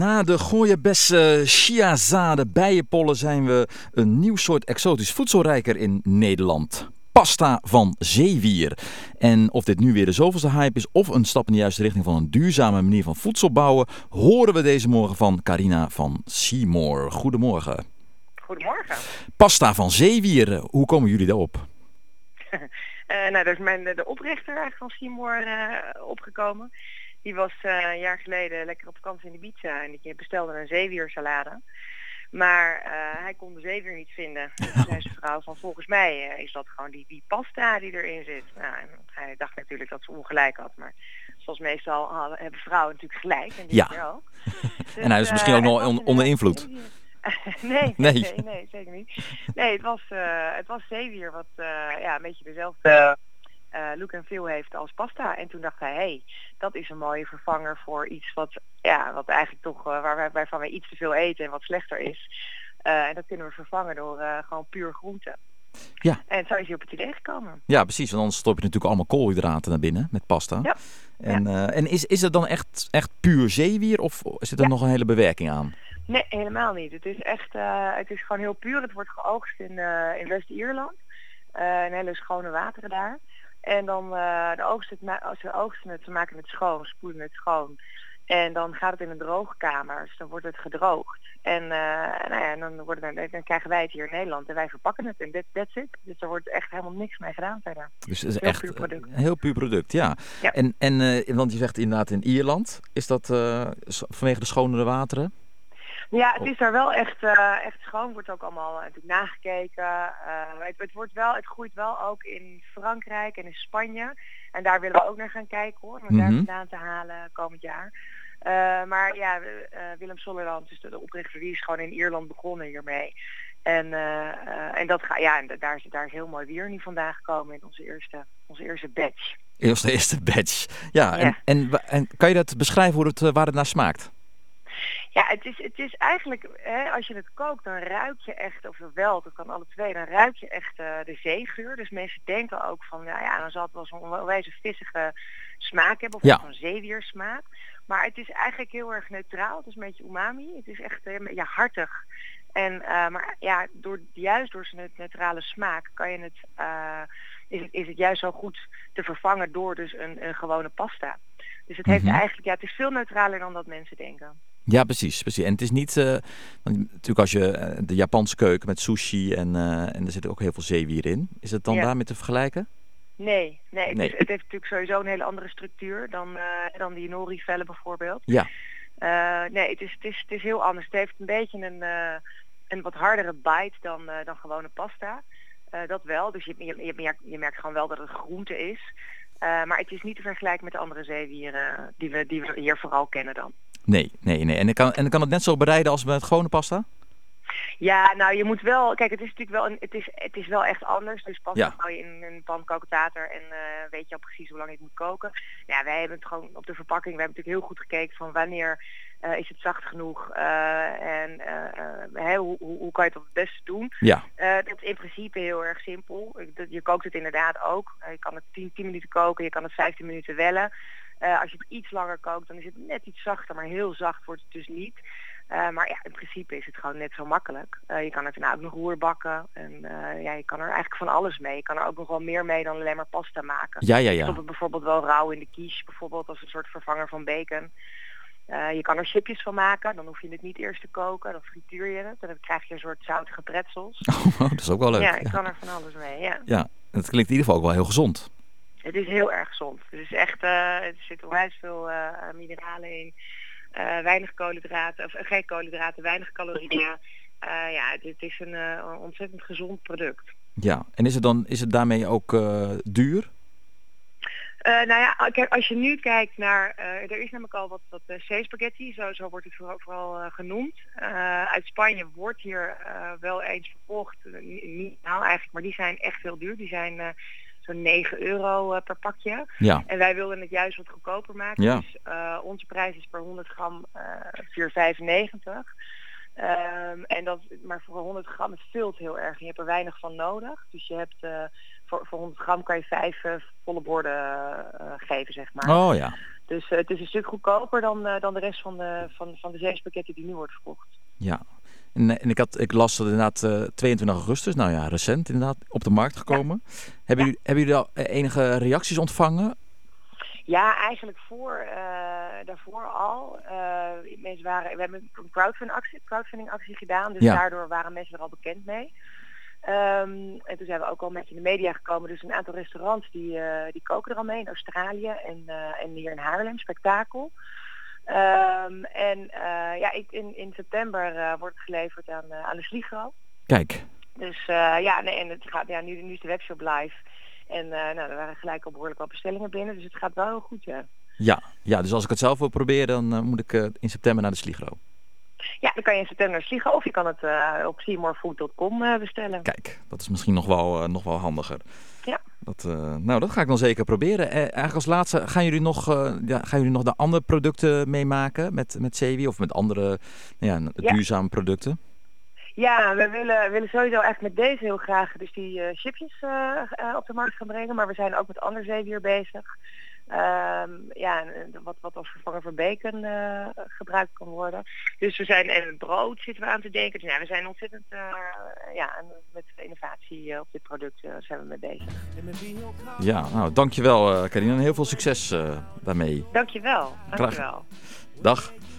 Na de gooienbessen, chiazaden, bijenpollen zijn we een nieuw soort exotisch voedselrijker in Nederland. Pasta van zeewier. En of dit nu weer de zoveelste hype is of een stap in de juiste richting van een duurzame manier van voedsel bouwen, horen we deze morgen van Carina van Seymour. Goedemorgen. Goedemorgen. Pasta van zeewier, hoe komen jullie daarop? Daar is de oprichter eigenlijk van Seymour opgekomen. Die was een jaar geleden lekker op vakantie in Ibiza en die bestelde een zeewiersalade. Maar hij kon de zeewier niet vinden. Dus toen zei zijn vrouw van volgens mij is dat gewoon die pasta die erin zit. Nou, en hij dacht natuurlijk dat ze ongelijk had. Maar zoals meestal hebben vrouwen natuurlijk gelijk. En die keer ook. Dus, en hij is misschien ook nog onder invloed. Nee, zeker niet. Nee, het was zeewier wat een beetje dezelfde look en feel heeft als pasta. En toen dacht hij, dat is een mooie vervanger voor iets wat eigenlijk toch waarvan wij iets te veel eten en wat slechter is. En dat kunnen we vervangen door gewoon puur groente. Ja. En zo is hij op het idee gekomen. Ja, precies. Want anders stop je natuurlijk allemaal koolhydraten naar binnen met pasta. Ja. En is het dan echt puur zeewier of zit er nog een hele bewerking aan? Nee, helemaal niet. Het is echt, het is gewoon heel puur. Het wordt geoogst in West-Ierland. Een hele schone wateren daar. En dan ze oogsten het, ze maken het schoon, spoelen het schoon. En dan gaat het in een droogkamer, dus dan wordt het gedroogd. En dan krijgen wij het hier in Nederland en wij verpakken het en that's it. Dus er wordt echt helemaal niks mee gedaan verder. Dus het is heel echt puur product. een heel puur product, ja. Want je zegt inderdaad in Ierland, is dat vanwege de schonere wateren? Ja, het is daar wel echt schoon. Wordt ook allemaal natuurlijk nagekeken. Het groeit wel ook in Frankrijk en in Spanje. En daar willen we ook naar gaan kijken hoor. Om het daar vandaan te halen komend jaar. Willem Sollerland, dus de oprichter, die is gewoon in Ierland begonnen hiermee. Daar is heel mooi weer nu vandaan gekomen in onze eerste batch. Eerste batch. Ja. En kan je dat beschrijven waar het naar smaakt? Ja, het is eigenlijk, als je het kookt, dan ruik je echt, dat kan alle twee, dan ruik je echt de zeegeur. Dus mensen denken ook van, dan zal het wel zo'n onwijs vissige smaak hebben, of zo'n zeewiersmaak. Maar het is eigenlijk heel erg neutraal, het is een beetje umami. Het is echt hartig. En, juist door zijn neutrale smaak kan je is het juist zo goed te vervangen door dus een gewone pasta. Dus het heeft eigenlijk, het is veel neutraler dan dat mensen denken. Ja, precies. En het is niet, natuurlijk als je de Japanse keuken met sushi en er zit ook heel veel zeewier in. Is het dan daarmee te vergelijken? Nee. Het heeft natuurlijk sowieso een hele andere structuur dan die nori-vellen bijvoorbeeld. Ja. Het is heel anders. Het heeft een beetje een wat hardere bite dan gewone pasta. Dat wel. Dus je merkt gewoon wel dat het groente is. Maar het is niet te vergelijken met de andere zeewieren die we hier vooral kennen dan. Nee. En kan het net zo bereiden als met gewone pasta? Ja, nou je moet wel, kijk, het is natuurlijk wel het is wel echt anders. Dus pasta hou je in een pan kokend water en weet je al precies hoe lang je het moet koken. Ja, wij hebben het gewoon op de verpakking, we hebben natuurlijk heel goed gekeken van wanneer is het zacht genoeg hoe kan je het op het beste doen. Ja. Dat is in principe heel erg simpel. Je kookt het inderdaad ook. Je kan het 10 minuten koken, je kan het 15 minuten wellen. Als je het iets langer kookt, dan is het net iets zachter, maar heel zacht wordt het dus niet. In principe is het gewoon net zo makkelijk. Je kan het daarna ook nog roerbakken. En je kan er eigenlijk van alles mee. Je kan er ook nog wel meer mee dan alleen maar pasta maken. Ja. Je stopt het bijvoorbeeld wel rauw in de quiche, bijvoorbeeld als een soort vervanger van bacon. Je kan er chipjes van maken. Dan hoef je het niet eerst te koken. Dan frituur je het. En dan krijg je een soort zoutige pretzels. Oh, dat is ook wel leuk. Ja, je kan er van alles mee. Ja, het klinkt in ieder geval ook wel heel gezond. Het is heel erg gezond. Het is echt, er zit onwijs veel mineralen in. Weinig koolhydraten, of geen koolhydraten, weinig calorieën. Het is een ontzettend gezond product. Ja, en is het daarmee ook duur? Kijk, als je nu kijkt naar, er is namelijk al wat zeespaghetti, zo wordt het vooral genoemd. Uit Spanje wordt hier wel eens verkocht, niet nou eigenlijk, maar die zijn echt heel duur. Die zijn zo'n €9 per pakje. Ja. En wij wilden het juist wat goedkoper maken. Ja. Dus onze prijs is per 100 gram €4,95. Maar voor 100 gram het vult heel erg. Je hebt er weinig van nodig. Dus je hebt voor 100 gram kan je 5 volle borden geven, zeg maar. Oh ja. Dus het is een stuk goedkoper dan de rest van de zeespakketten die nu worden verkocht. Ja. En ik las dat inderdaad 22 augustus, nou ja, recent inderdaad, op de markt gekomen. Ja. Hebben jullie al enige reacties ontvangen? Ja, eigenlijk daarvoor al. We hebben een crowdfunding actie gedaan, dus daardoor waren mensen er al bekend mee. En toen zijn we ook al met in de media gekomen. Dus een aantal restaurants die koken er al mee in Australië en hier in Haarlem, Spektakel. In september wordt het geleverd aan de Sligro. Kijk. Dus en het gaat, nu is de webshop live. En er waren gelijk al behoorlijk wat bestellingen binnen. Dus het gaat wel heel goed, ja. Ja, dus als ik het zelf wil proberen, dan moet ik in september naar de Sligro. Ja, dan kan je in september naar Sligro of je kan het op seymourfood.com bestellen. Kijk, dat is misschien nog wel handiger. Ja. Dat ga ik dan zeker proberen. Eigenlijk als laatste, gaan jullie nog de andere producten meemaken met Zeewier of met andere duurzame producten? Ja, we willen sowieso echt met deze heel graag dus die chipjes op de markt gaan brengen. Maar we zijn ook met ander zeewier bezig. Wat als vervanger voor bacon gebruikt kan worden. Dus en het brood zitten we aan te denken. Dus we zijn ontzettend met innovatie op dit product zijn we mee bezig. Ja, nou dankjewel Carina en heel veel succes daarmee. Dankjewel. Dag.